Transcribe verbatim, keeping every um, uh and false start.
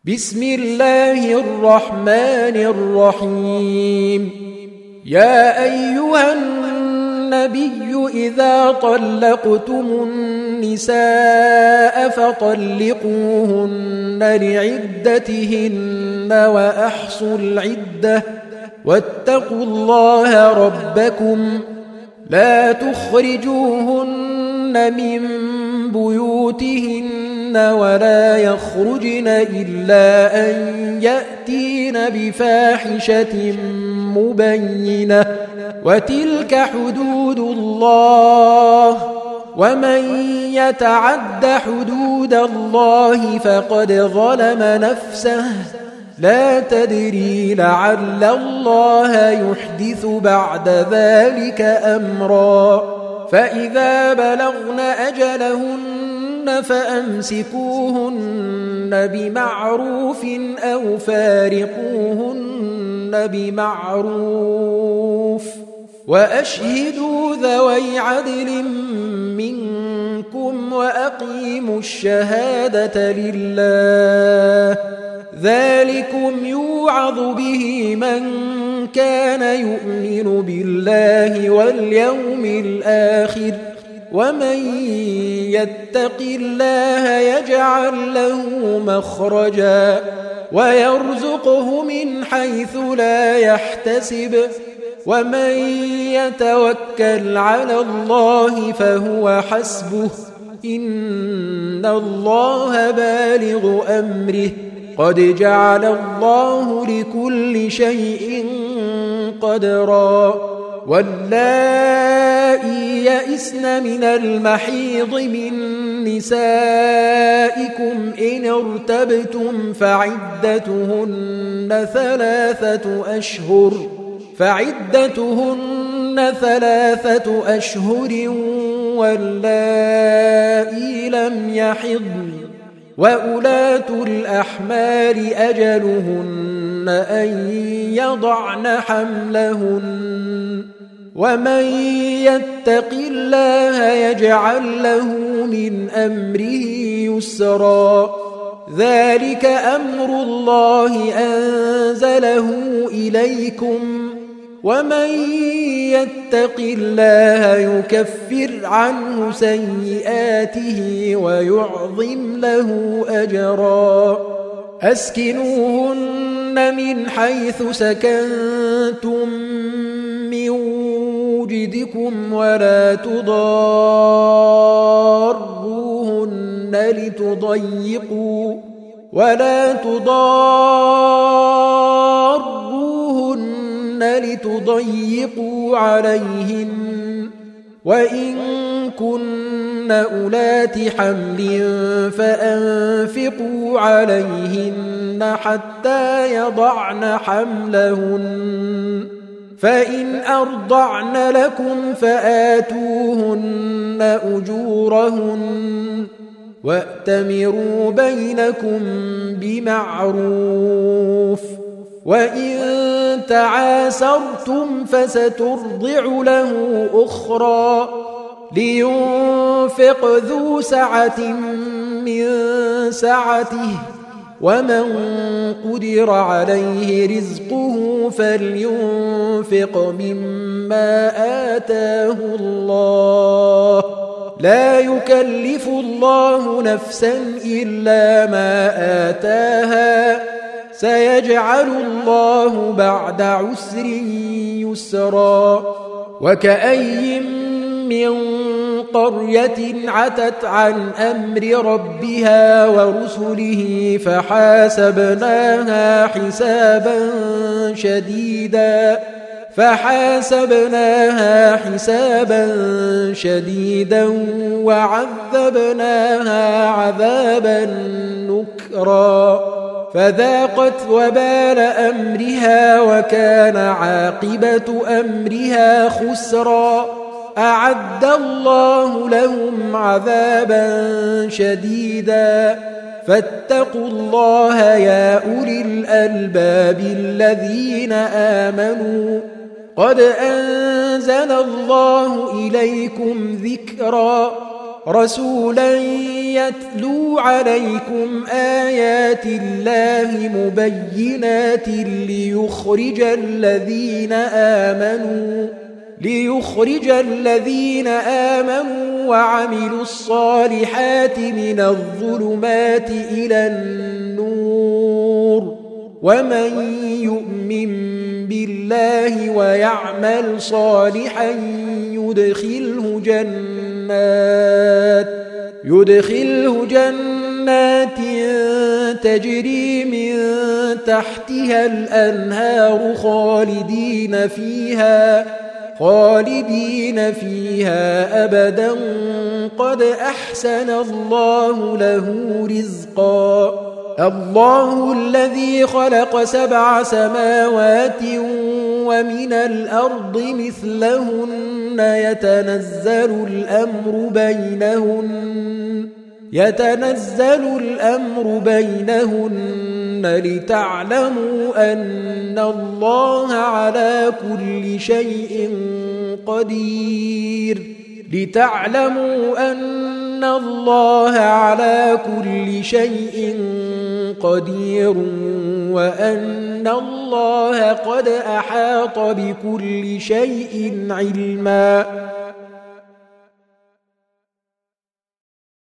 بسم الله الرحمن الرحيم. يا أيها النبي إذا طلقتم النساء فطلقوهن لعدتهن وأحصوا العدة واتقوا الله ربكم لا تخرجوهن من بيوتهن ولا يخرجن إلا أن يأتين بفاحشة مبينة وتلك حدود الله ومن يتعد حدود الله فقد ظلم نفسه لا تدري لعل الله يحدث بعد ذلك أمرا. فإذا بلغن أجلهن فأمسكوهن بمعروف أو فارقوهن بمعروف وأشهدوا ذوي عدل منكم وأقيموا الشهادة لله ذلكم يوعظ به من كان يؤمن بالله واليوم الآخر ومن يتق الله يجعل له مخرجا ويرزقه من حيث لا يحتسب ومن يتوكل على الله فهو حسبه إن الله بالغ أمره قد جعل الله لكل شيء قدرا. واللائي يئسن من المحيض من نسائكم إن ارتبتم فعدتهن ثلاثة أشهر فعدتهن ثلاثة أشهر واللائي لم يحضن وأولاة الأحمال أجلهن أن يضعن حملهن ومن يتق الله يجعل له من أمره يسرا ذلك أمر الله أنزله إليكم ومن يتق الله يكفر عنه سيئاته ويعظم له أجرا. أسكنوهن من حيث سكنتم من وجدكم ولا تضاروهن لتضيقوا ولا تضاروهن لتضيقوا عليهن وإن كن أولات حمل فأنفقوا عليهن حتى يضعن حملهن فإن أرضعن لكم فآتوهن أجورهن وأتمروا بينكم بمعروف وإن تعاسرتم فسترضع له أخرى لينفق ذو سعة من سعته ومن قدر عليه رزقه فلينفق مما آتاه الله لا يكلف الله نفسا إلا ما آتاها سيجعل الله بعد عسر يسرا. وكأي من قرية عتت عن أمر ربها ورسله فحاسبناها حسابا شديدا فحاسبناها حسابا شديدا وعذبناها عذابا نكرا فذاقت وبال أمرها وكان عاقبة أمرها خسرا. أعد الله لهم عذابا شديدا فاتقوا الله يا أولي الألباب الذين آمنوا قد أنزل الله إليكم ذكرا رسولا يتلو عليكم آيات الله مبينات ليخرج الذين آمنوا ليخرج الذين آمنوا وعملوا الصالحات من الظلمات إلى النور ومن يؤمن بالله ويعمل صالحا يدخله جنات يدخله جنات تجري من تحتها الأنهار خالدين فيها خالدين فيها أبدا قد أحسن الله له رزقا الله الذي خلق سبع سماوات ومن الأرض مثلهن يتنزل الأمر بينهن يتنزل الأمر بينهن لتعلموا أن الله على كل شيء قدير لتعلموا أن الله على كل شيء قدير وأن الله قد أحاط بكل شيء علما